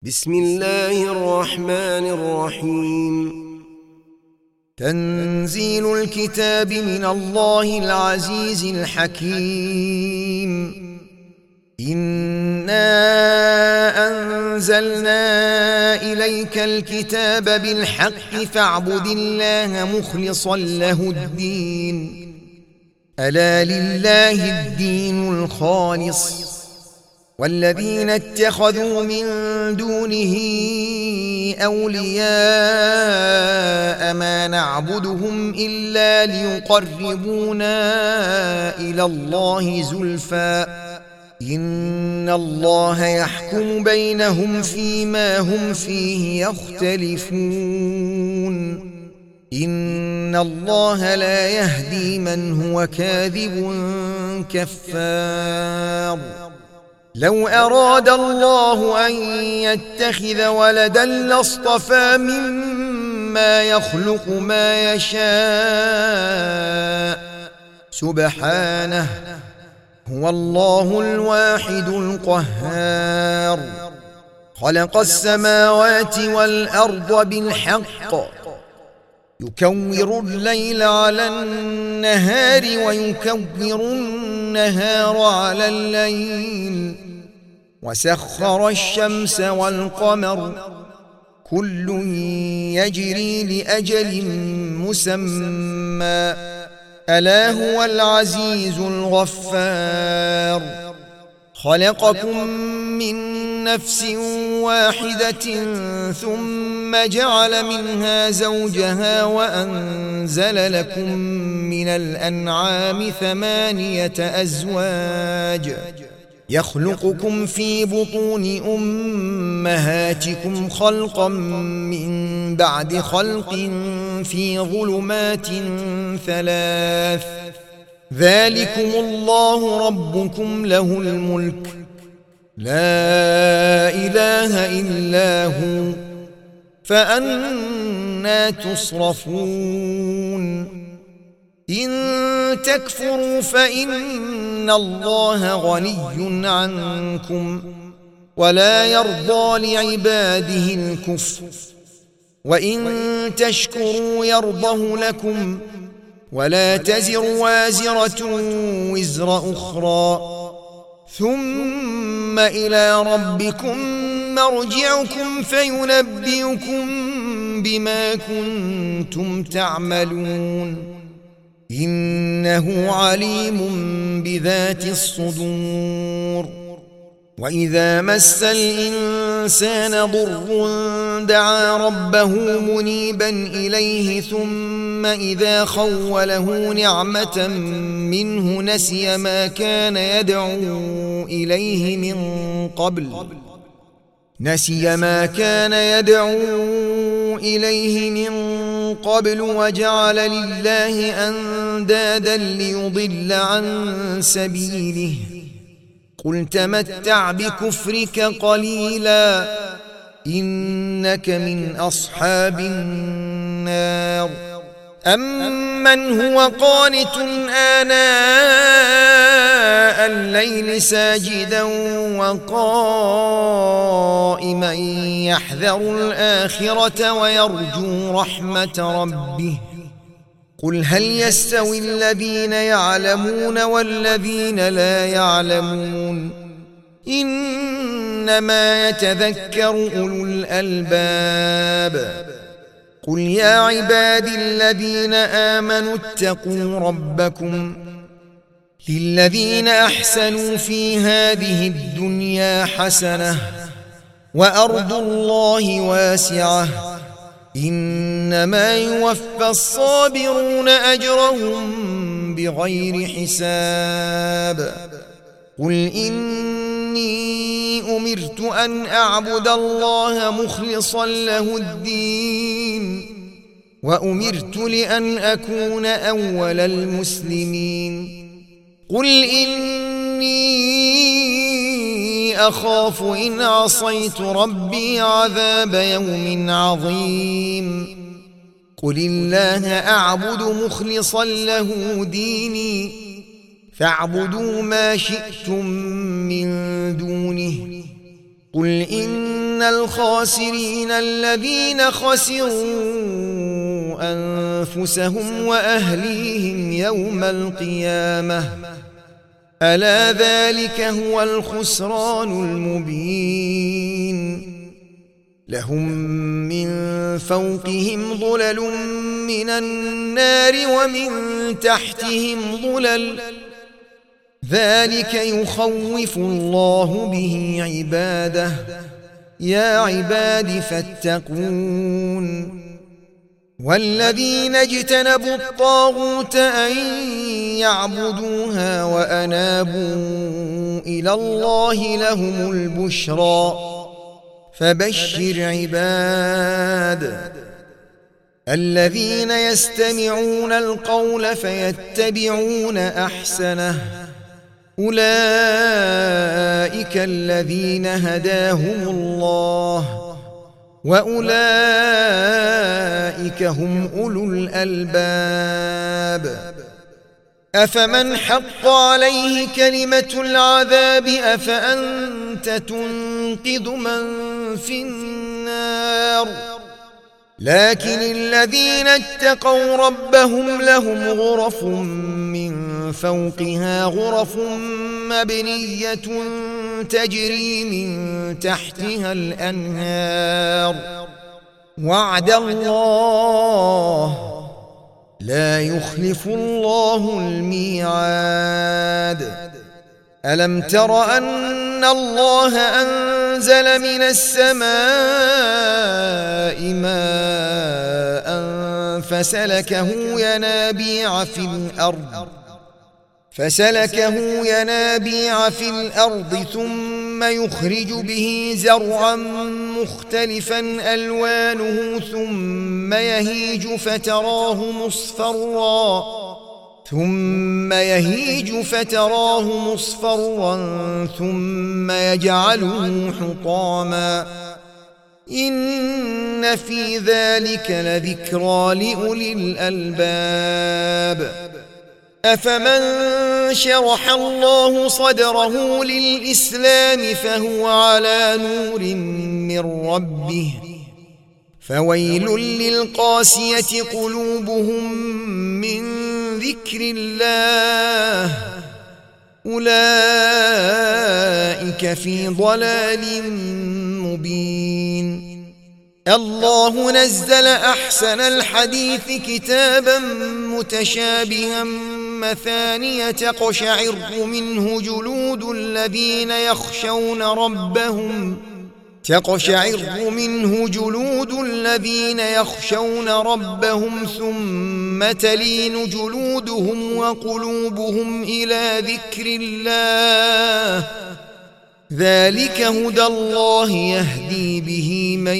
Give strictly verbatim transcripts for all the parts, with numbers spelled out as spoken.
بسم الله الرحمن الرحيم. تنزيل الكتاب من الله العزيز الحكيم. إنا أنزلنا إليك الكتاب بالحق فاعبد الله مخلصا له الدين. ألا لله الدين الخالص والذين اتخذوا من دونه أولياء ما نعبدهم إلا ليقربونا إلى الله زلفى إن الله يحكم بينهم فيما هم فيه يختلفون. إن الله لا يهدي من هو كاذب كفار. لو أراد الله أن يتخذ ولدا لاصطفى مما يخلق ما يشاء سبحانه هو الله الواحد القهار. خلق السماوات والأرض بالحق يكور الليل على النهار ويكور النهار على الليل وسخر الشمس والقمر كل يجري لأجل مسمى ألا هو العزيز الغفار. خلقكم من نفس واحدة ثم جعل منها زوجها وأنزل لكم من الأنعام ثمانية أزواج يخلقكم في بطون أمهاتكم خلقا من بعد خلق في ظلمات ثلاث ذلكم الله ربكم له الملك لا إله إلا هو فأنى تصرفون. إن تكفروا فإن الله غني عنكم ولا يرضى لعباده الكفر وإن تشكروا يرضه لكم ولا تزر وازرة وزر أخرى ثم إلى ربكم مرجعكم فينبئكم بما كنتم تعملون إنه عليم بذات الصدور. وإذا مس الإنسان ضر دعا ربه منيبا إليه ثم إذا خوله نعمة منه نسي ما كان يدعو إليه من قبل نسي ما كان يدعو إليه من قبل وجعل لله أندادا ليضل عن سبيله قل تمتع بكفرك قليلا إنك من أصحاب النار. أمن هو قانت آناء الليل ساجدا وقائما يحذر الآخرة ويرجو رحمة ربه قل هل يستوي الذين يعلمون والذين لا يعلمون إنما يتذكر أولو الألباب. قل يا عبادي الذين آمنوا اتقوا ربكم للذين أحسنوا في هذه الدنيا حسنة وأرض الله واسعة إنما يوفى الصابرون أجرهم بغير حساب. قل إني أمرت أن أعبد الله مخلصا له الدين وأمرت لأن أكون أول المسلمين. قل إني أخاف إن عصيت ربي عذاب يوم عظيم. قل الله أعبد مخلصا له ديني فاعبدوا ما شئتم من دونه قل إن الخاسرين الذين خسروا أنفسهم وأهليهم يوم القيامة ألا ذلك هو الخسران المبين لهم من فوقهم ظلل من النار ومن تحتهم ظلل ذلك يخوف الله به عباده يا عباد فاتقون والذين اجتنبوا الطاغوت أن يعبدوها وأنابوا إلى الله لهم البشرى فبشر عباد الذين يستمعون القول فيتبعون أحسنه أولئك الذين هداهم الله وأولئك هم أولو الألباب أفمن حق عليه كلمة العذاب أفأنت تنقذ من في النار لكن الذين اتقوا ربهم لهم غرف من فوقها غرف مبنية تجري من تحتها الأنهار وعد الله لا يخلف الله الميعاد ألم تر أن الله أنزل من السماء ماء فسلكه ينابيع في الأرض فسلكه ينابيع في الأرض ثم يخرج به زرعا مختلفا ألوانه ثم يهيج فتراه مصفرا ثم يهيج فتراه مصفرا ثم يجعله حطاما إن في ذلك لذكرى لأولي الألباب أفمن شرح الله صدره للإسلام فهو على نور من ربه فويل للقاسية قلوبهم من ذكر الله أولئك في ضلال مبين الله نزل أحسن الحديث كتابا متشابها مثانية تقشعر منه جلود الذين يخشون ربهم تقشعر منه جلود الذين يخشون ربهم ثم تلين جلودهم وقلوبهم إلى ذكر الله ذلك هدى الله يهدي به من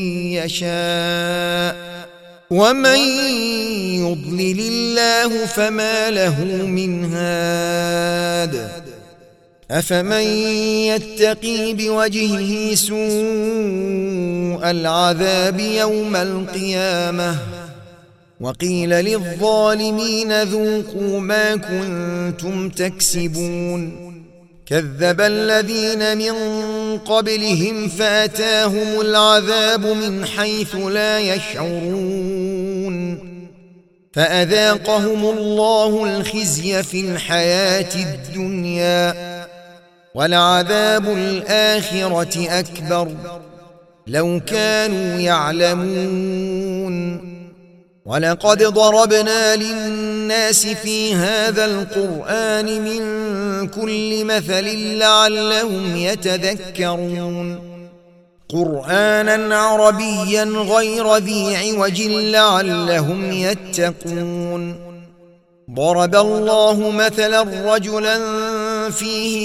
يشاء ومن يضلل الله فما له من هاد أفمن يتقي بوجهه سوء العذاب يوم القيامة وقيل للظالمين ذوقوا ما كنتم تكسبون كذب الذين من قبلهم فأتاهم العذاب من حيث لا يشعرون فأذاقهم الله الخزي في الحياة الدنيا ولعذاب الآخرة أكبر لو كانوا يعلمون ولقد ضربنا للناس في هذا القرآن من كل مثل لعلهم يتذكرون قرآنا عربيا غير ذي عوج لعلهم يتقون ضرب الله مثلا رجلا فيه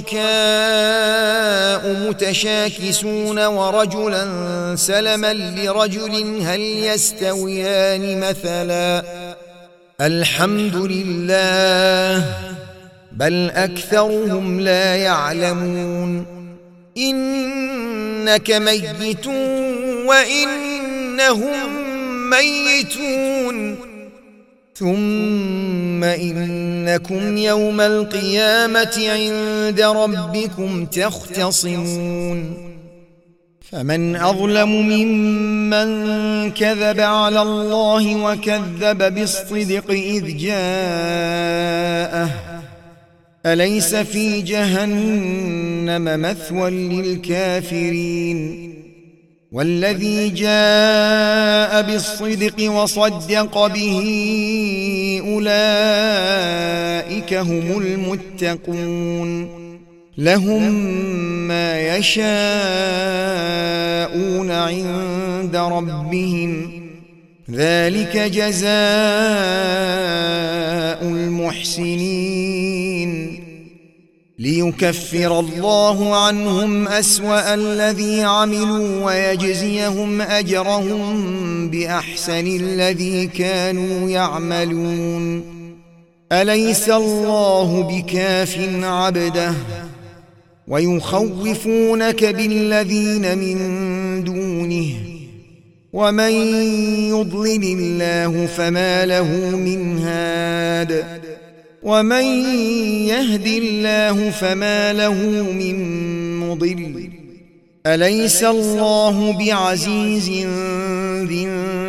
شركاء متشاكسون ورجلا سلما لرجل هل يستويان مثلا الحمد لله بل أكثرهم لا يعلمون إنك ميت وإنهم ميتون ثم إنكم يوم القيامة عند ربكم تختصمون فمن أظلم ممن كذب على الله وكذب بالصدق إذ جاءه أليس في جهنم مثوى للكافرين والذي جاء بالصدق وصدق به أولئك هم المتقون لهم ما يشاءون عند ربهم ذلك جزاء المحسنين ليكفر الله عنهم أسوأ الذي عملوا ويجزيهم أجرهم بأحسن الذي كانوا يعملون أليس الله بكاف عبده ويخوفونك بالذين من دونه ومن يضلل الله فما له من هاد ومن يهد الله فما له من مضل أليس الله بعزيز ذي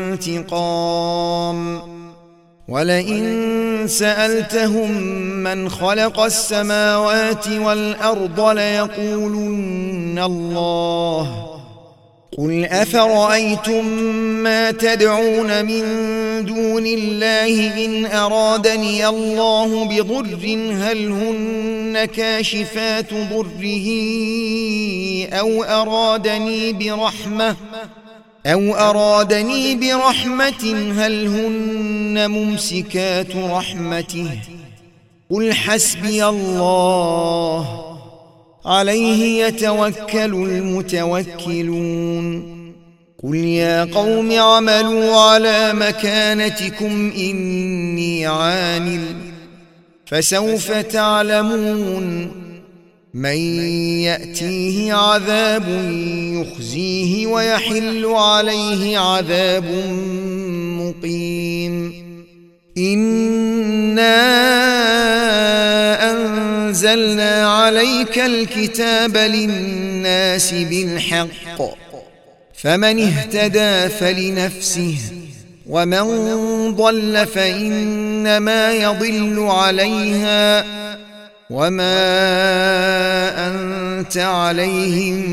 انتقام ولئن سألتهم من خلق السماوات والأرض ليقولن الله قل أفرأيتم ما تدعون من دون الله إن أرادني الله بضر هل هن كاشفات ضره أو أرادني برحمة أو أرادني برحمة هل هن ممسكات رحمته قل حسبي الله عليه يتوكل المتوكلون قل يا قوم اعملوا على مكانتكم إني عامل فسوف تعلمون من يأتيه عذاب يخزيه ويحل عليه عذاب مقيم إنا أنزلنا عليك الكتاب للناس بالحق فمن اهتدى فلنفسه ومن ضل فإنما يضل عليها وما أنت عليهم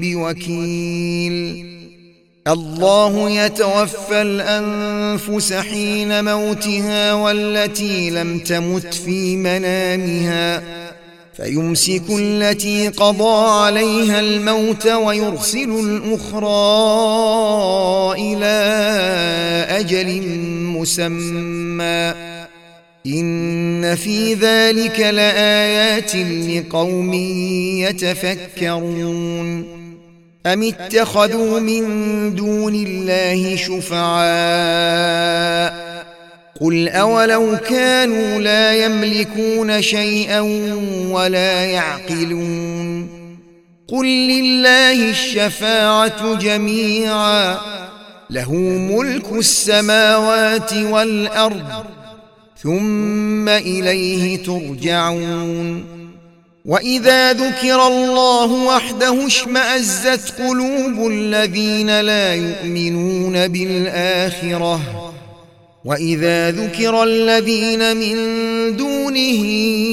بوكيل الله يتوفى الأنفس حين موتها والتي لم تمت في منامها فيمسك التي قضى عليها الموت ويرسل الأخرى إلى أجل مسمى إن في ذلك لآيات لقوم يتفكرون أم اتخذوا من دون الله شفعاء قل أولو كانوا لا يملكون شيئا ولا يعقلون قل لله الشفاعة جميعا له ملك السماوات والأرض ثم إليه ترجعون وإذا ذكر الله وحده اشمأزت قلوب الذين لا يؤمنون بالآخرة وإذا ذكر الذين من دونه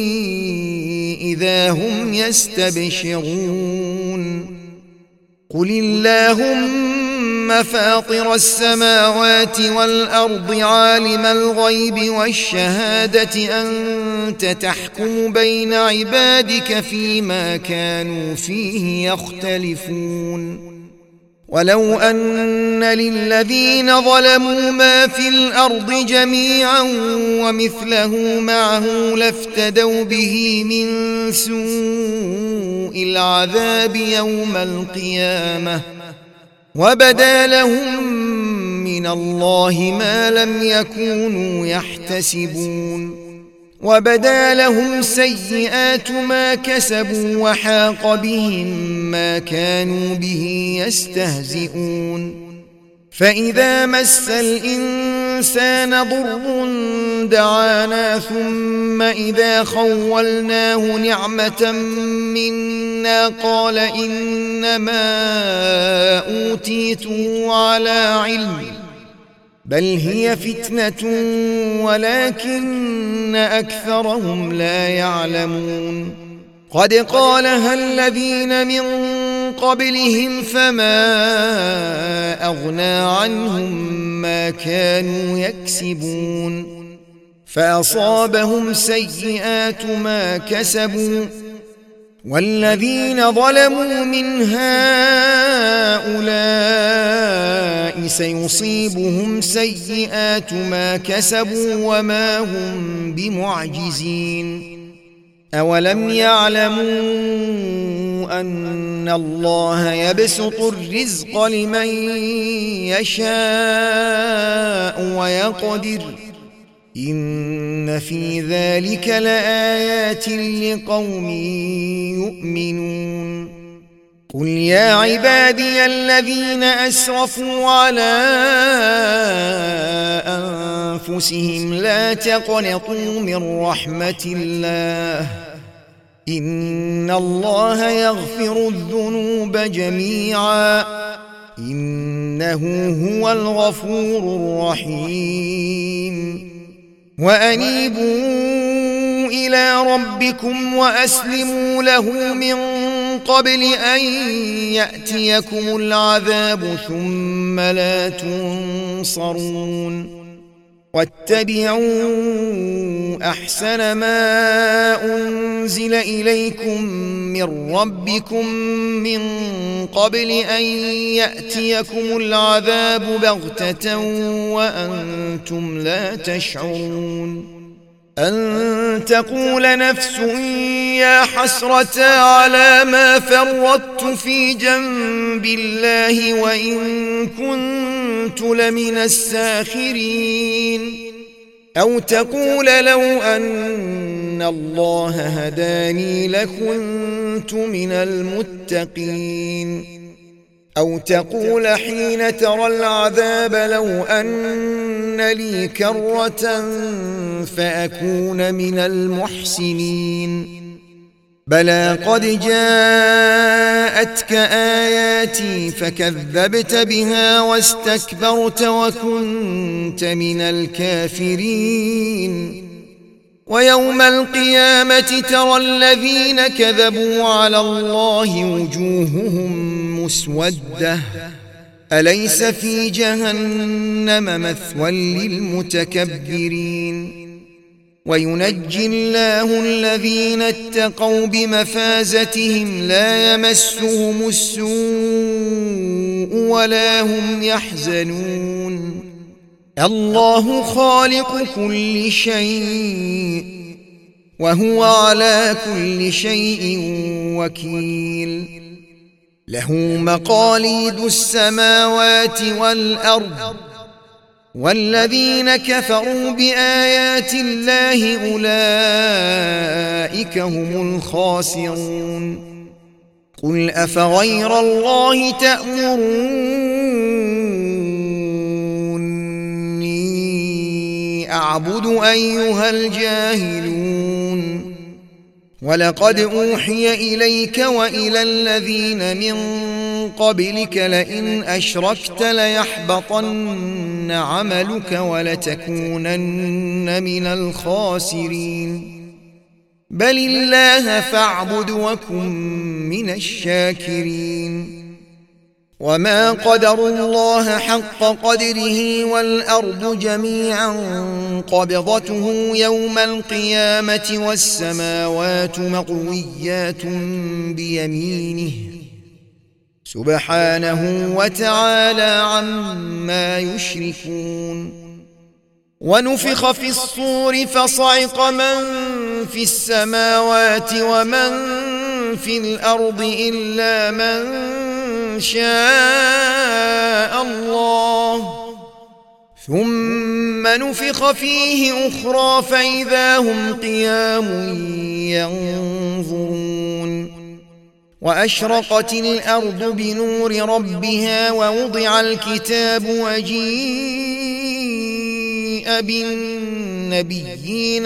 إذا هم يستبشرون قل اللهم فاطر السماوات والأرض عالم الغيب والشهادة أنت تحكم بين عبادك فيما كانوا فيه يختلفون ولو أن للذين ظلموا ما في الأرض جميعا ومثله معه لافتدوا به من سوء العذاب يوم القيامة وبدا لهم من الله ما لم يكونوا يحتسبون وبدا لهم سيئات ما كسبوا وحاق بهم ما كانوا به يستهزئون فإذا مس الإنسان الإنسان ضر دعانا ثم إذا خولناه نعمة منا قال إنما أوتيته على علم بل هي فتنة ولكن أكثرهم لا يعلمون قد قالها الذين من قبلهم فما أغنى عنهم ما كانوا يكسبون فأصابهم سيئات ما كسبوا والذين ظلموا من هؤلاء سيصيبهم سيئات ما كسبوا وما هم بمعجزين أولم يعلموا أن الله يبسط الرزق لمن يشاء ويقدر إن في ذلك لآيات لقوم يؤمنون قل يا عبادي الذين أسرفوا على أنفسهم لا تقنطوا من رحمة الله إن الله يغفر الذنوب جميعا إنه هو الغفور الرحيم وأنيبوا إلى ربكم وأسلموا له من قبل أن يأتيكم العذاب ثم لا تنصرون واتبعوا أحسن ما أنزل إليكم من ربكم من قبل أن يأتيكم العذاب بغتة وأنتم لا تشعرون أن تقول نفس يا حسرة على ما فرطت في جنب الله وإن كنت لمن الساخرين أو تقول لو أن الله هداني لكنت من المتقين أو تقول حين ترى العذاب لو أن لي كرة فأكون من المحسنين بلى قد جاءتك آياتي فكذبت بها واستكبرت وكنت من الكافرين ويوم القيامة ترى الذين كذبوا على الله وجوههم مسودة أليس في جهنم مثوى للمتكبرين وينجي الله الذين اتقوا بمفازتهم لا يمسهم السوء ولا هم يحزنون الله خالق كل شيء وهو على كل شيء وكيل له مقاليد السماوات والأرض والذين كفروا بآيات الله أولئك هم الخاسرون قل أفغير الله تأمروني أعبد أيها الجاهلون ولقد أوحي إليك وإلى الذين من قبلك لئن أشركت ليحبطن عملك ولتكونن من الخاسرين بل الله فاعبد وكن من الشاكرين وما قدروا الله حق قدره والأرض جميعا قبضته يوم القيامة والسماوات مطويات بيمينه سبحانه وتعالى عما يشركون ونفخ في الصور فصعق من في السماوات ومن في الأرض إلا من شاء الله ثم نفخ فيه أخرى فإذا هم قيام ينظرون وأشرقت الأرض بنور ربها ووضع الكتاب وجيء وجيء بالنبيين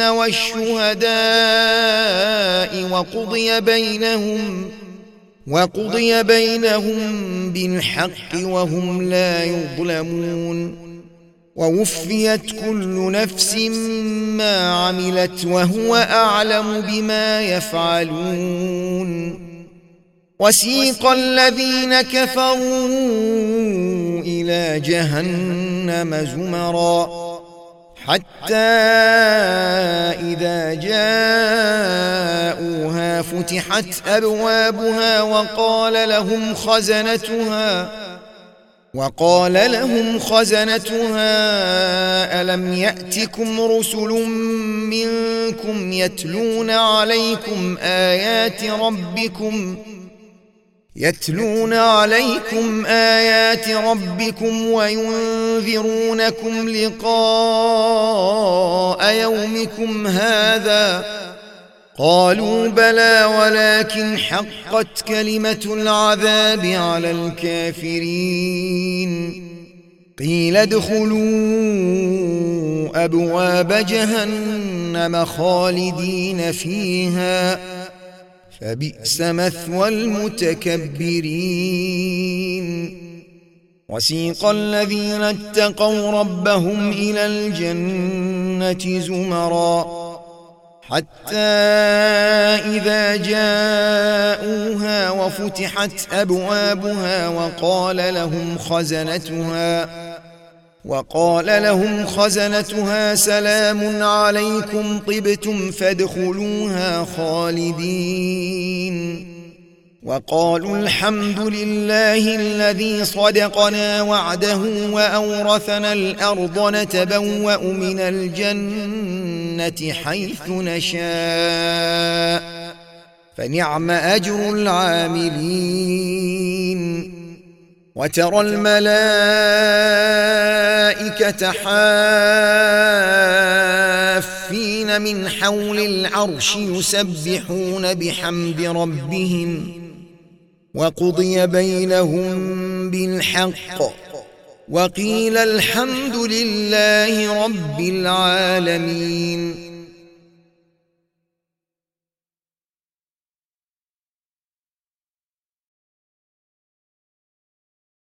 والشهداء وقضي بينهم وقضي بينهم بالحق وهم لا يظلمون ووفيت كل نفس ما عملت وهو أعلم بما يفعلون وسيق الذين كفروا إلى جهنم زمرا حتى إذا جاءوها فتحت أبوابها وقال لهم خزنتها وقال لهم خزنتها ألم يأتكم رسل منكم يتلون عليكم آيات ربكم يتلون عليكم آيات ربكم وينذرونكم لقاء يومكم هذا قالوا بلى ولكن حقت كلمة العذاب على الكافرين قيل ادخلوا أبواب جهنم خالدين فيها فبئس مثوى المتكبرين وسيق الذين اتقوا ربهم إلى الجنة زمرا حتى إذا جاءوها وفتحت أبوابها وقال لهم خزنتها وقال لهم خزنتها سلام عليكم طبتم فادخلوها خالدين وقالوا الحمد لله الذي صدقنا وعده وأورثنا الأرض نتبوأ من الجنة حيث نشاء فنعم أجر العاملين وترى الملائكة حافين من حول العرش يسبحون بحمد ربهم وقضي بينهم بالحق وقيل الحمد لله رب العالمين.